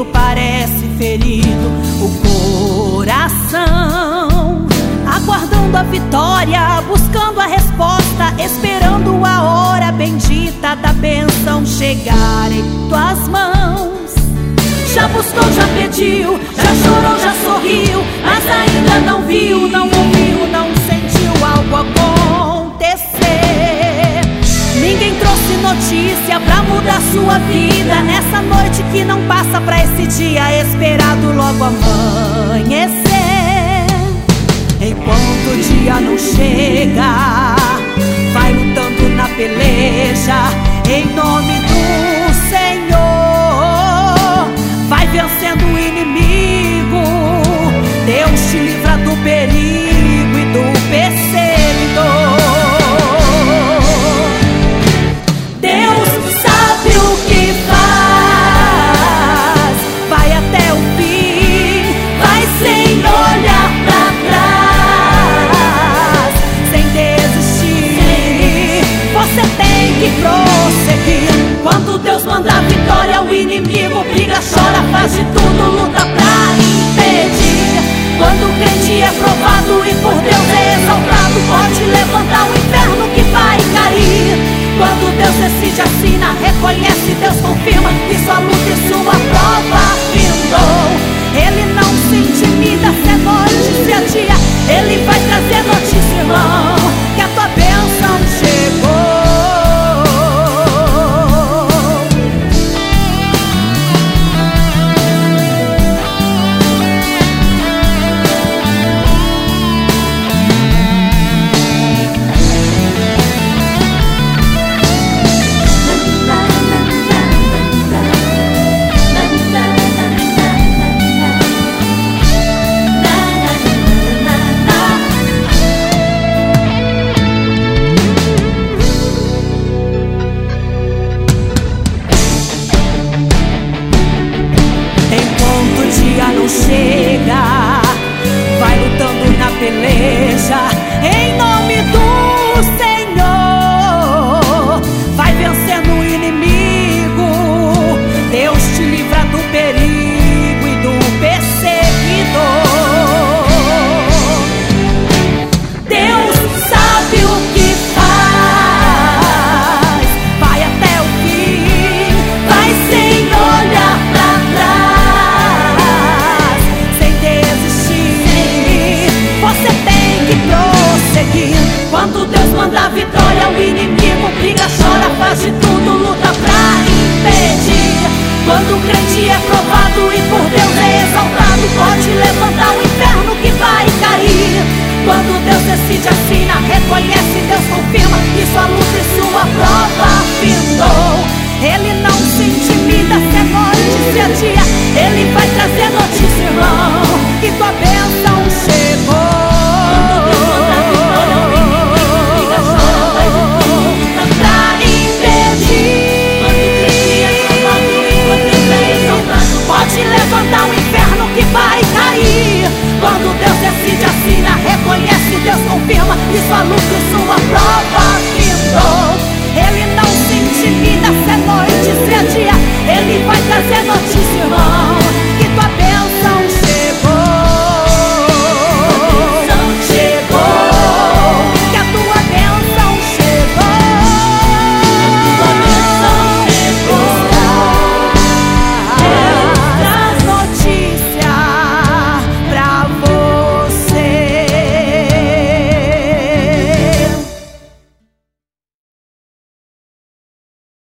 medo parece ferido o coração, aguardando a vitória, buscando a resposta, esperando a hora bendita da bênção chegar em tuas mãos. Já buscou, já pediu, já chorou, já sorriu, mas ainda não viu, não ouviu, não sentiu algo acontecer. Ninguém trouxe notícia pra mudar sua vida nessa noite que não passa, pra esse dia esperado logo amanhecer. Enquanto o dia não chega, vai lutando na peleja em nome do Senhor. Vai vencendo o inimigo, Deus te livra do perigo e do perseguidor. Deus sabe o que faz, vai até o fim, vai sem olhar pra trás, sem desistir, você tem que prosseguir. Quando Deus manda a vitória, o inimigo briga, chora, faz de tudo, luta pra impedir. Quando o crente é provado e por Deus é exaltado, pode levantar o inferno que vai cair. Quando Deus decide, assina, reconhece, Deus confirma que sua luta e sua prova findou. Ele não se intimida, se é noite, se é dia, Ele vai trazer notícia, irmão, que a tua bênção chegou. Chega, vai lutando na peleja em nome do Senhor, vai vencendo o inimigo, Deus te livra do perigo e do perseguidor. Deus sabe o que faz, vai até o fim, vai sem olhar pra trás. Quando Deus manda a vitória, o inimigo briga, chora, faz de tudo, luta pra impedir. Quando o crente é provado e por Deus é exaltado, pode levantar o inferno que vai cair. Quando Deus decide, assina, reconhece, Deus confirma que sua luta e sua prova findou. Ele não se intimida, se é noite, se é dia, Ele vai